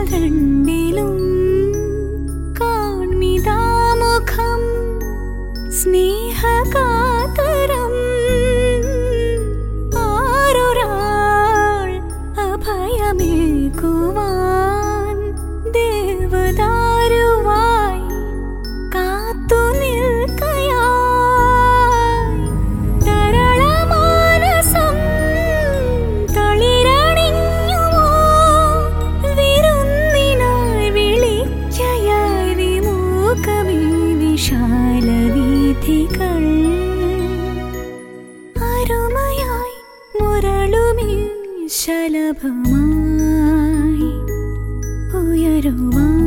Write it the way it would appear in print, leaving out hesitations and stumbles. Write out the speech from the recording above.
രണ്ടിലും കാൺമിതാമുഖം സ്നേഹകാതരം ആരൊരാൾ അഭയമേകുവാൻ ദേവദാരുവായി കാത്തു നിൽക്കയായി തരളമാനസം തളിരണിഞ്ഞുവോ വിരുന്നിനായി വിളിക്കയായി വിമുഖമീ വിശാലവീഥികൾ അരുമയായി മുരളുമീ ശലഭമായി ഉയരുവാൻ